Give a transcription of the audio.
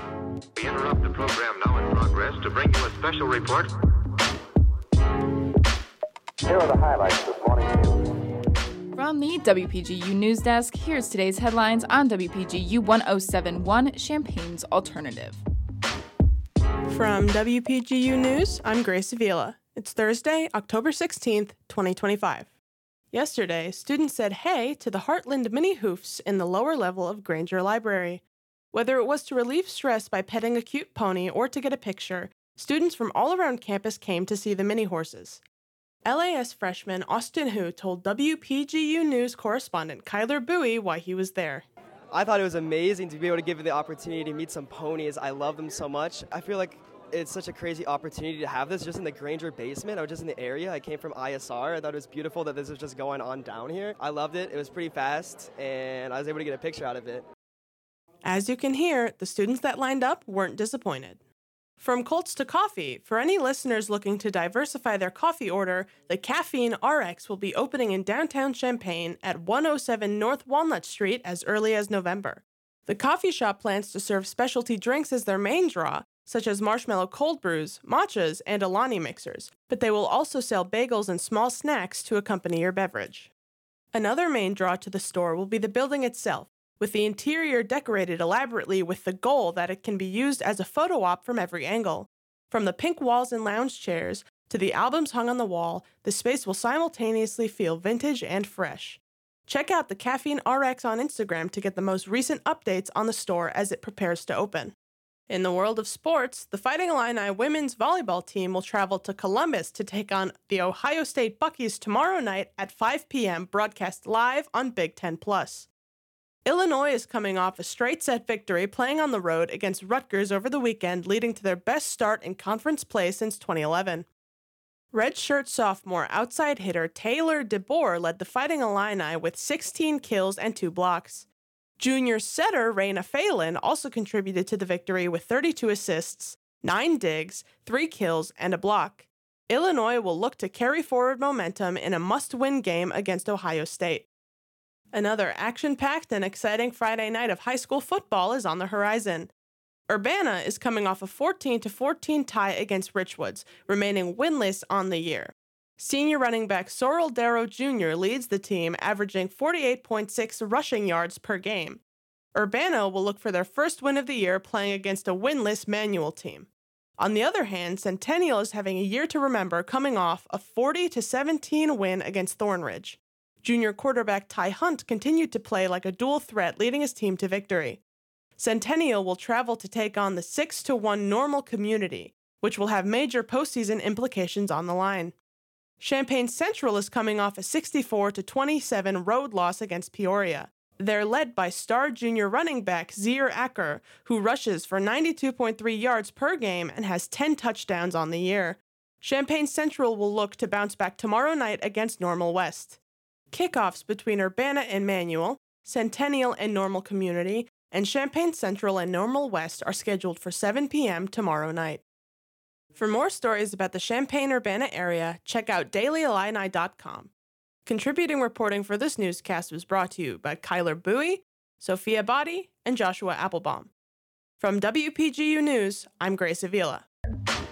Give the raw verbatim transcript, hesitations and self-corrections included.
We interrupt the program now in progress to bring you a special report. Here are the highlights this morning news. From the W P G U News Desk, here's today's headlines on W P G U one oh seven point one, Champaign's Alternative. From W P G U News, I'm Grace Avila. It's Thursday, October sixteenth, twenty twenty-five. Yesterday, students said hey to the Heartland mini hoofs in the lower level of Granger Library. Whether it was to relieve stress by petting a cute pony or to get a picture, students from all around campus came to see the mini horses. L A S freshman Austin Hu told W P G U News correspondent Kyler Bowie why he was there. I thought it was amazing to be able to give the opportunity to meet some ponies. I love them so much. I feel like it's such a crazy opportunity to have this just in the Granger basement. I was just in the area. I came from I S R. I thought it was beautiful that this was just going on down here. I loved it. It was pretty fast, and I was able to get a picture out of it. As you can hear, the students that lined up weren't disappointed. From Colts to coffee, for any listeners looking to diversify their coffee order, the Caffeine R X will be opening in downtown Champaign at one oh seven North Walnut Street as early as November. The coffee shop plans to serve specialty drinks as their main draw, such as marshmallow cold brews, matchas, and Alani mixers, but they will also sell bagels and small snacks to accompany your beverage. Another main draw to the store will be the building itself, with the interior decorated elaborately with the goal that it can be used as a photo op from every angle. From the pink walls and lounge chairs to the albums hung on the wall, the space will simultaneously feel vintage and fresh. Check out the Caffeine R X on Instagram to get the most recent updates on the store as it prepares to open. In the world of sports, the Fighting Illini women's volleyball team will travel to Columbus to take on the Ohio State Buckies tomorrow night at five p.m., broadcast live on Big Ten Plus. Illinois is coming off a straight-set victory playing on the road against Rutgers over the weekend, leading to their best start in conference play since twenty eleven. Redshirt sophomore outside hitter Taylor DeBoer led the Fighting Illini with sixteen kills and two blocks. Junior setter Raina Phelan also contributed to the victory with thirty-two assists, nine digs, three kills, and a block. Illinois will look to carry forward momentum in a must-win game against Ohio State. Another action-packed and exciting Friday night of high school football is on the horizon. Urbana is coming off a fourteen to fourteen tie against Richwoods, remaining winless on the year. Senior running back Sorrel Darrow Junior leads the team, averaging forty-eight point six rushing yards per game. Urbana will look for their first win of the year playing against a winless Manual team. On the other hand, Centennial is having a year to remember, coming off a forty to seventeen win against Thornridge. Junior quarterback Ty Hunt continued to play like a dual threat, leading his team to victory. Centennial will travel to take on the six to one Normal Community, which will have major postseason implications on the line. Champaign Central is coming off a sixty-four to twenty-seven road loss against Peoria. They're led by star junior running back Zier Acker, who rushes for ninety-two point three yards per game and has ten touchdowns on the year. Champaign Central will look to bounce back tomorrow night against Normal West. Kickoffs between Urbana and Manual, Centennial and Normal Community, and Champaign Central and Normal West are scheduled for seven p.m. tomorrow night. For more stories about the Champaign-Urbana area, check out daily illini dot com. Contributing reporting for this newscast was brought to you by Kyler Bowie, Sophia Body, and Joshua Applebaum. From W P G U News, I'm Grace Avila.